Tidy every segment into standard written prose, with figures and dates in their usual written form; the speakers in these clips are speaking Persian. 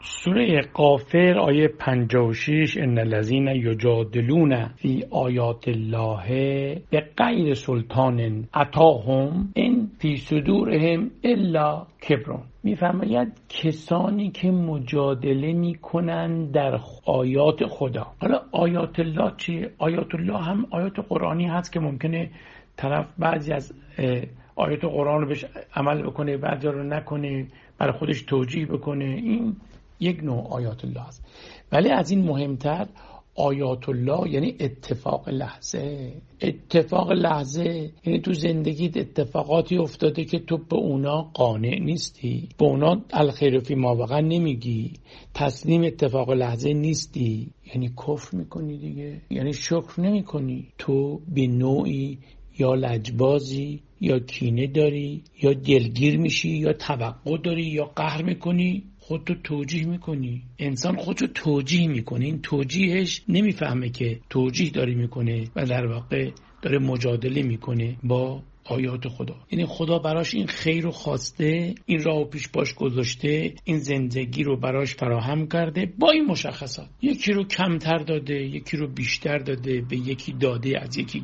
سوره غافر آیه 56 ان الذين یجادلون فی آیات الله بغیر سلطان اتاهم ان فی صدورهم الا کبر. میفرماید کسانی که مجادله میکنند در آیات خدا. حالا آیات الله چیه؟ آیات الله هم آیات قرآنی هست که ممکنه طرف بعضی از آیات قرآن رو بهش عمل بکنه، بعضی رو نکنه، برای خودش توجیه بکنه. این یک نوع آیات الله است. ولی از این مهمتر آیات الله یعنی اتفاق لحظه. اتفاق لحظه یعنی تو زندگیت اتفاقاتی افتاده که تو به اونا قانع نیستی، به اونا الخیر فی ما وقع نمیگی، تسلیم اتفاق لحظه نیستی، یعنی کفر میکنی دیگه، یعنی شکر نمیکنی. تو به نوعی یا لجبازی یا کینه داری یا دلگیر میشی یا توقع داری یا قهر میکنی، خودتو توجیه میکنی. انسان خودشو توجیه میکنه، این توجیهش نمیفهمه که توجیه داری میکنه و در واقع داره مجادله میکنه با آیات خدا. یعنی خدا براش این خیر رو خواسته، این راهو پیش باش گذاشته، این زندگی رو براش فراهم کرده با این مشخصات. یکی رو کمتر داده، یکی رو بیشتر داده، به یکی داده از یکی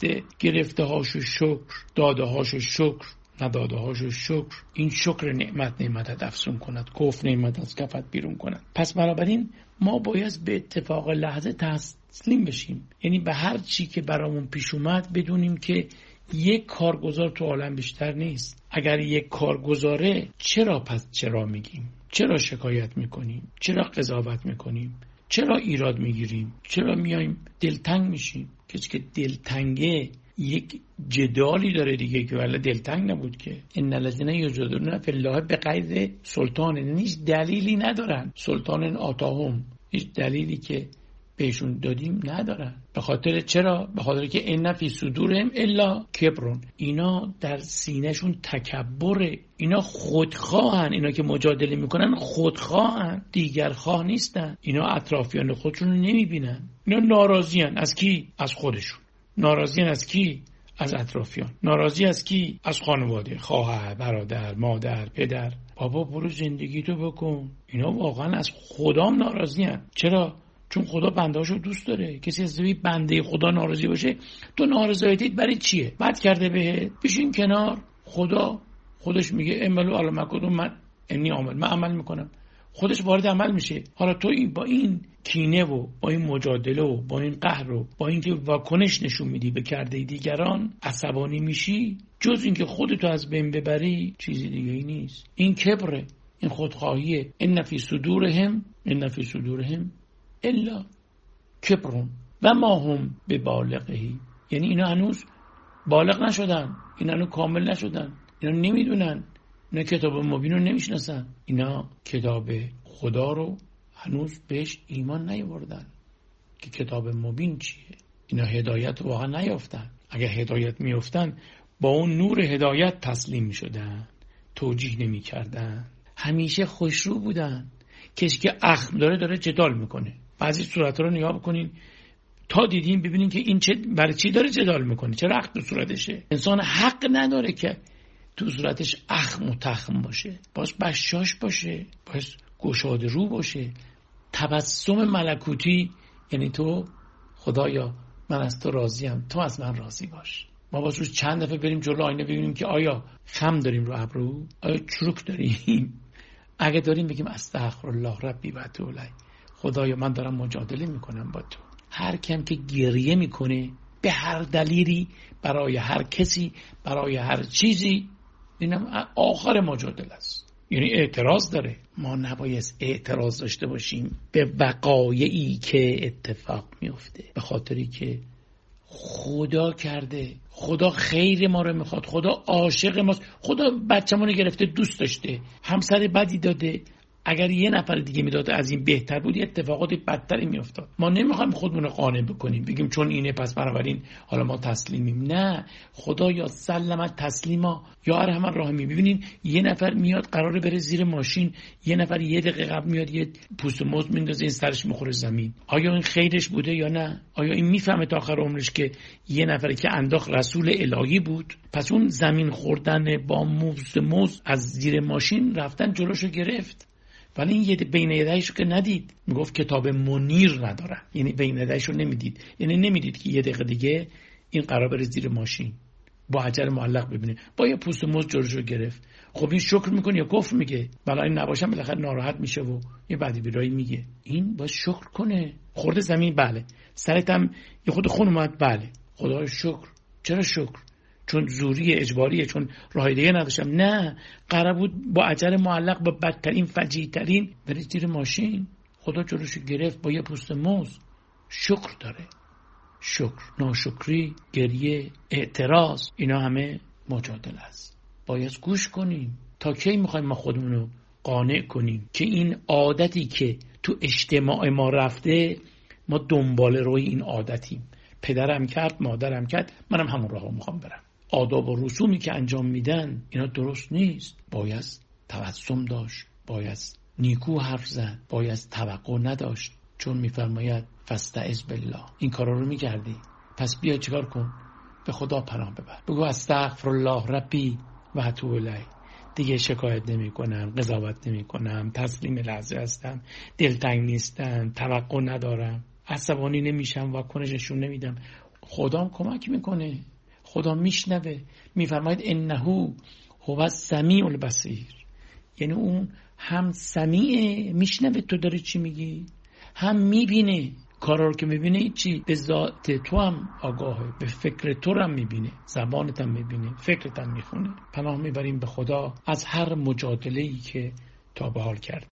گرفته هاشو شکر، داده هاشو شکر، نداده هاشو شکر. این شکر نعمت افزون کند، کفر نعمت از کفت بیرون کند. پس بنابراین ما باید به اتفاق لحظه تسلیم بشیم، یعنی به هر چی که برامون پیش اومد بدونیم که یک کارگزار تو عالم بیشتر نیست. اگر یک کارگزاره چرا میگیم؟ چرا شکایت میکنیم؟ چرا قضاوت میکنیم؟ چرا ایراد میگیریم؟ چرا میایم دلتنگ میشیم؟ کسی که دلتنگه یک جدالی داره دیگه، که ولی دلتنگ نبود که. ان الذين یجادلون فی الله بغیر سلطان، هیچ دلیلی ندارن. سلطان آتاهم، هیچ دلیلی که بهشون دادیم ندارن. به خاطر چرا؟ به خاطر که ان فی صدورهم الا کبر. اینا در سینهشون تکبره، اینا خودخواهن. اینا که مجادله میکنن خودخواهن، دیگر خواه نیستن. اینا اطرافیان خودشون رو نمیبینن. اینا ناراضیان از کی؟ از خودشون. ناراضیان از کی؟ از اطرافیان. ناراضی از کی؟ از خانواده، خواهر، برادر، مادر، پدر. بابا برو زندگی تو بکن. اینا واقعا از خدام ناراضیان. چرا؟ چون خدا بندهاشو دوست داره. کسی از بنده خدا ناراضی باشه، تو نارضایتیت برای چیه؟ بد کرده بهت، بشین کنار. خدا خودش میگه اعملوا علی ما کنتم من انی عامل، من عمل میکنم. خودش وارد عمل میشه. حالا تو با این کینه و با این مجادله و با این قهر و با اینکه واکنش نشون میدی به کرده دیگران، عصبانی میشی، جز اینکه خودتو از بین ببری چیزی دیگه ای نیست. این کبره، این خودخواهیه. ان فی صدورهم الا کبر و ما هم ببالغه. یعنی اینا هنوز بالغ نشدن، اینا هنوز کامل نشدن، اینا نمیدونن، اینا کتاب مبین رو نمیشناسن، اینا کتاب خدا رو هنوز بهش ایمان نیاوردن که کتاب مبین چیه. اینا هدایت واقعا نیافتن. اگر هدایت میافتن با اون نور هدایت تسلیم میشدن، توجیه نمیکردن، همیشه خوشرو بودن. کسی که اخم داره جدال میکنه. بعضی صورت‌ها رو نگاه بکنین تا دیدین ببینین که این برای چی داره جدال میکنه، چرا اخم تو صورتشه. انسان حق نداره که تو صورتش اخم و تخم باشه، باز بشاش باشه، باز گشاده رو باشه. تبسم ملکوتی یعنی تو خدایا من از تو راضیم، تو از من راضی باش. ما باز روز چند دفعه بریم جلو آینه ببینیم که آیا خم داریم رو ابرو، آیا چروک داریم. اگه داریم بگیم استغفرالله ربی و اتوب الیه، خدایا من دارم مجادله میکنم با تو. هر کم که گریه میکنه به هر دلیلی، برای هر کسی، برای هر چیزی، اینم آخر مجادله است. یعنی اعتراض داره. ما نباید اعتراض داشته باشیم به وقایعی که اتفاق میفته، به خاطری که خدا کرده، خدا خیر ما رو میخواد، خدا عاشق ماست، خدا بچه‌مون گرفته دوست داشته، همسر بدی داده. اگر یه نفر دیگه میداد از این بهتر بود، اتفاقات بدتری میافتاد. ما نمیخوایم خودمون رو قانع بکنیم بگیم چون اینه پس بنابراین حالا ما تسلیمیم. نه، خدا یا سلمت تسلیما یا ارحم الراحمین. ببینین یه نفر میاد قراره بره زیر ماشین، یه نفر یه دقیقه قبل میاد یه پوست موز میندازه این سرش میخوره زمین. آیا این خیرش بوده یا نه؟ آیا این میفهمه تا آخر عمرش که یه نفری که انداخت رسول الهی بود؟ پس اون زمین خوردن با موز از زیر ماشین رفتن جلوشو گرفت. ولی این بین یدیشو که ندید، میگفت کتاب منیر ندارم، یعنی بین یدیشو نمیدید، یعنی نمیدید که یه دقیقه دیگه این قرار بره زیر ماشین با حجر معلق ببینه، با یه پوست موز جلوشو گرفت. خب این شکر میکنه یا کفر میگه؟ بلا این نباشم بالاخره ناراحت میشه و یه بدی بیرایی میگه. این باید شکر کنه. خورده زمین، بله. سرت هم یه خود خون اومد، بله. خدای شکر. چرا شکر؟ چون زوری اجباریه، چون راه دیگه نداشتم. نه، قرار بود با حجر معلق با بدترین فجیع‌ترین بره زیر ماشین، خدا جلوشو گرفت با یه پوست موز. شکر داره. شکر، ناشکری، گریه، اعتراض، اینا همه مجادله است. باید گوش کنیم. تا کی میخوایم ما خودمونو قانع کنیم که این عادتی که تو اجتماع ما رفته، ما دنبال روی این عادتیم. پدرم کرد، مادرم کرد، منم همون راهو میخوام برم. آداب و رسومی که انجام میدن اینا درست نیست. باید تبسم داشت، باید نیکو حرف زد، باید توقع نداشت، چون میفرماید فاستعذ بالله. این کارا رو میکردی، پس بیا چیکار کن؟ به خدا پناه ببر. بگو استغفر الله ربی و اتوب الیه. دیگه شکایت نمی کنم، قضاوت نمی کنم، تسلیم لحظه هستم، دلتنگ نیستم، توقع ندارم، عصبانی نمیشم، واکنش نشون نمیدم. خدا کمک میکنه، خدا میشنوه. میفرماید انه هو السمیع البصیر. یعنی اون هم سمیعه، میشنوه تو داری چی میگی، هم میبینه. کارا رو که میبینه چی؟ به ذات تو هم آگاهه، به فکر تو هم میبینه، زبانت هم میبینه، فکرت هم میخونه. پناه میبریم به خدا از هر مجادله‌ای که تا به حال کرد.